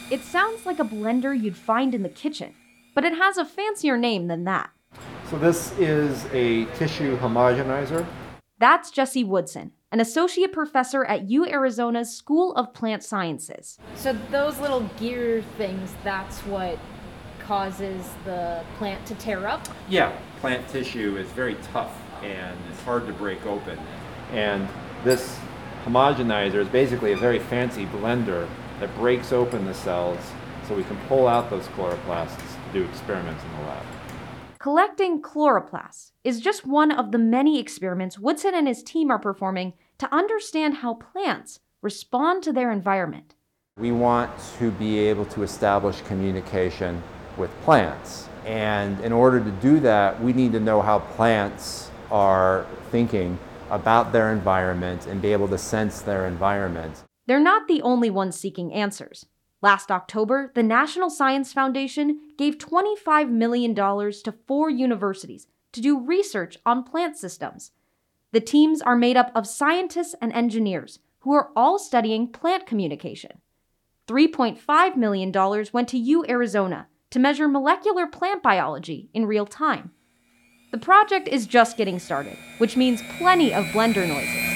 It sounds like a blender you'd find in the kitchen, but it has a fancier name than that. So this is a tissue homogenizer. That's Jesse Woodson, an associate professor at UArizona's School of Plant Sciences. So those little gear things, that's what causes the plant to tear up? Yeah, plant tissue is very tough and it's hard to break open. And this homogenizer is basically a very fancy blender that breaks open the cells so we can pull out those chloroplasts to do experiments in the lab. Collecting chloroplasts is just one of the many experiments Woodson and his team are performing to understand how plants respond to their environment. We want to be able to establish communication with plants. And in order to do that, we need to know how plants are thinking about their environment and be able to sense their environment. They're not the only ones seeking answers. Last October, the National Science Foundation gave $25 million to 4 universities to do research on plant systems. The teams are made up of scientists and engineers who are all studying plant communication. $3.5 million went to UArizona to measure molecular plant biology in real time. The project is just getting started, which means plenty of blender noises.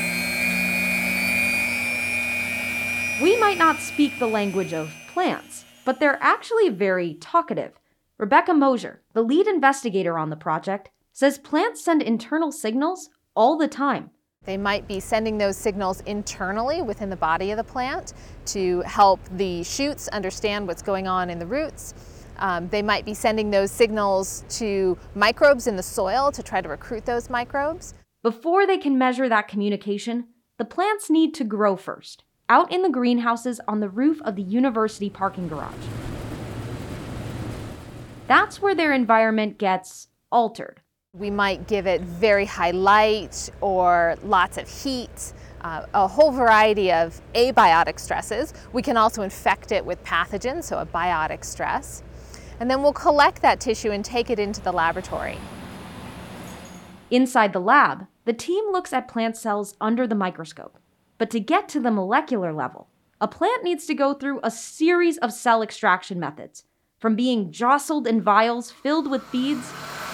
We might not speak the language of plants, but they're actually very talkative. Rebecca Mosier, the lead investigator on the project, says plants send internal signals all the time. They might be sending those signals internally within the body of the plant to help the shoots understand what's going on in the roots. They might be sending those signals to microbes in the soil to try to recruit those microbes. Before they can measure that communication, the plants need to grow first, out in the greenhouses on the roof of the university parking garage. That's where their environment gets altered. We might give it very high light or lots of heat, a whole variety of abiotic stresses. We can also infect it with pathogens, so a biotic stress. And then we'll collect that tissue and take it into the laboratory. Inside the lab, the team looks at plant cells under the microscope. But to get to the molecular level, a plant needs to go through a series of cell extraction methods, from being jostled in vials filled with beads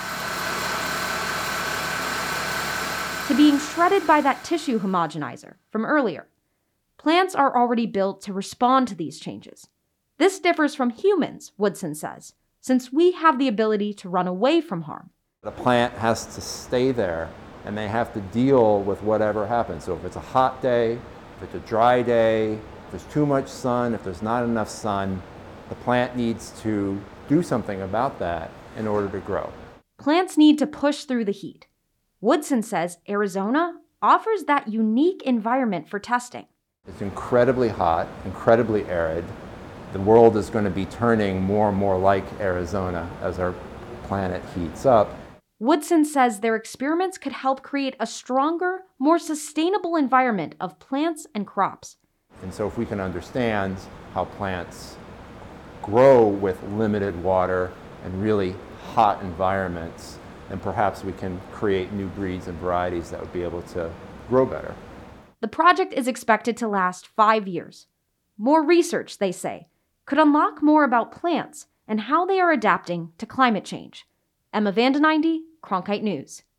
to being shredded by that tissue homogenizer from earlier. Plants are already built to respond to these changes. This differs from humans, Woodson says, since we have the ability to run away from harm. The plant has to stay there and they have to deal with whatever happens. So if it's a hot day, if it's a dry day, if there's too much sun, if there's not enough sun, the plant needs to do something about that in order to grow. Plants need to push through the heat. Woodson says Arizona offers that unique environment for testing. It's incredibly hot, incredibly arid. The world is going to be turning more and more like Arizona as our planet heats up. Woodson says their experiments could help create a stronger, more sustainable environment of plants and crops. And so if we can understand how plants grow with limited water and really hot environments, then perhaps we can create new breeds and varieties that would be able to grow better. The project is expected to last 5 years. More research, they say, could unlock more about plants and how they are adapting to climate change. Emma Vandeninde, Cronkite News.